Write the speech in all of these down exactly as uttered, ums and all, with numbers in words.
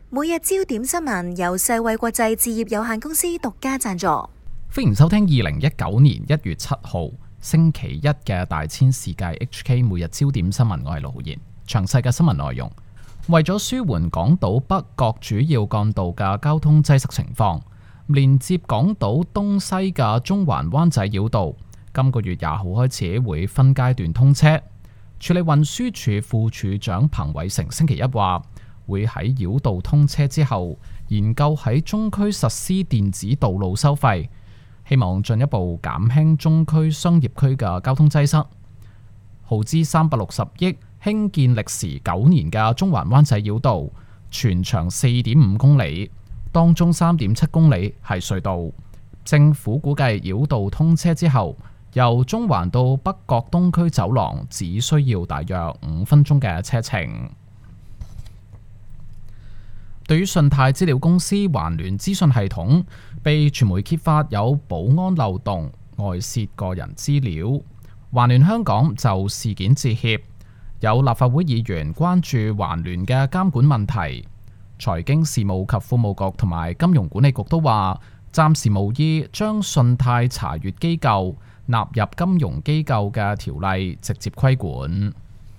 每日焦點新聞由世衛國際置業有限公司獨家贊助。 歡迎收聽二零一九年一月七號星期一嘅大千世界 H K 每日焦點新聞，我係盧浩然。詳細嘅新聞內容，為咗舒緩港島北各主要幹道嘅交通擠塞情況，連接港島東西嘅中環灣仔繞道今個月廿號開始會分階段通車。處理運輸署副署長彭偉成星期一話，會喺繞道通車之後研究喺中區實施電子道路收費，希望進一步減輕中區商業區嘅交通擠塞。耗資三百六十億興建歷時九年嘅中環灣仔繞道，全長四點五公里，當中三點七公里係隧道。政府估計繞道通車之後，由中環到北角東區走廊只需要大約五分鐘嘅車程。對於信貸資料公司環聯資訊系統被傳媒揭發有保安漏洞、外泄個人資料，環聯香港就事件致歉。有立法會議員關注環聯嘅監管問題，財經事務及庫務局同埋金融管理局都話暫時無意將信貸查閱機構納入金融機構嘅條例直接規管。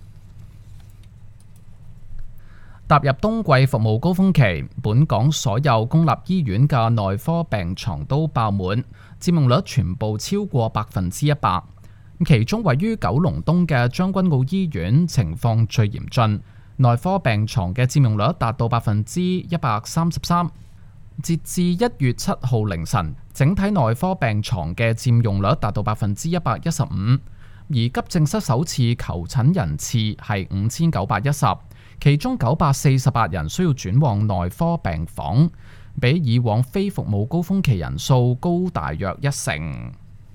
踏入冬季服務高峰期，本港所有公立醫院嘅內科病床都爆滿，佔用率全部超過百分之一百。其中位於九龍東嘅將軍澳醫院情況最嚴峻，內科病床嘅佔用率達到百分之一百三十三。截至一月七號凌晨，整體內科病床嘅佔用率達到百分之一百一十五，而急症室首次求診人次係五千九百一十，其中九百四十八人需要轉往內科病房，比以往非服務高峰期人數高大約一成。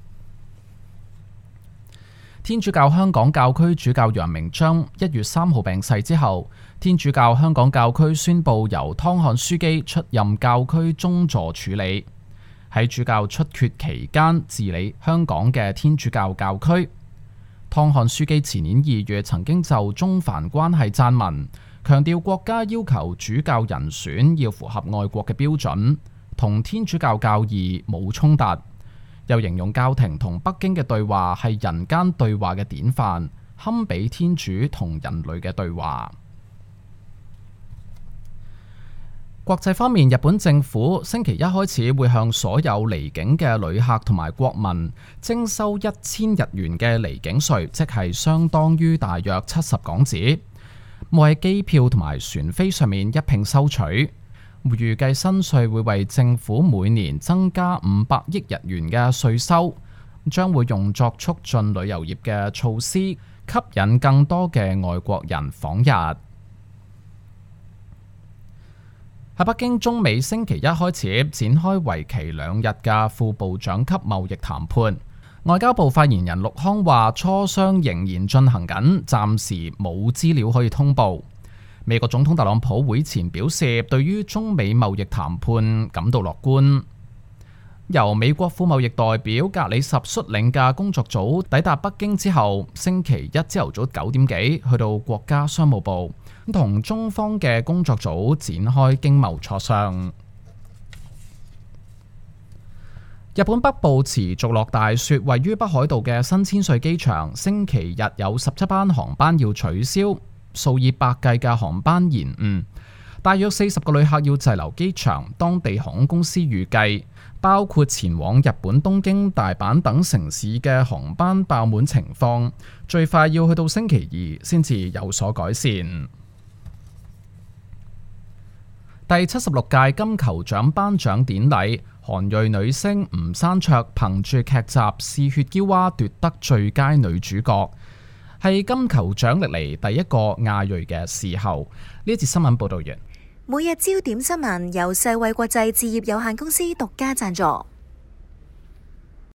天主教香港教區主教楊鳴章一月三號病逝之後，天主教香港教區宣布由湯漢樞機出任教區宗座處理，喺主教出缺期間治理香港嘅天主教教區。湯漢樞機前年二月曾經就中梵關係撰文，強調國家要求主教人選要符合愛國嘅標準，同天主教教義冇衝突。又形容教廷同北京嘅對話係人間對話嘅典範，堪比天主同人類嘅對話。國際方面，日本政府星期一開始會向所有離境嘅旅客同埋國民徵收一千日元嘅離境稅，即係相當於大約七十港紙，冇喺機票同埋船飛上面一併收取。預計新稅會為政府每年增加五百億日元嘅稅收，將會用作促進旅遊業嘅措施，吸引更多嘅外國人訪日。喺北京，中美星期一開始展開為期兩日嘅副部長級貿易談判。外交部發言人陸康話，磋商仍然進行緊，暫時冇資料可以通報。美國總統特朗普會前表示，對於中美貿易談判感到樂觀。由美國副貿易代表格里什率領嘅工作組抵達北京之後，星期一朝頭早九點幾去到國家商務部，同中方嘅工作組展開經貿磋商。日本北部持續落大雪，位於北海道嘅新千歲機場星期日有十七班航班要取消，數以百計嘅航班延誤，大約四十個旅客要滯留機場。當地航空公司預計，包括前往日本東京、大阪等城市嘅航班爆滿情況，最快要去到星期二先至有所改善。第七十六屆金球獎頒獎典禮，韓裔女星吳珊卓憑住劇集《嗜血嬌娃》奪得最佳女主角，係金球獎歷嚟第一個亞裔嘅視后。呢一節新聞報道完。 每日焦點新聞由世衛國際置業有限公司獨家贊助。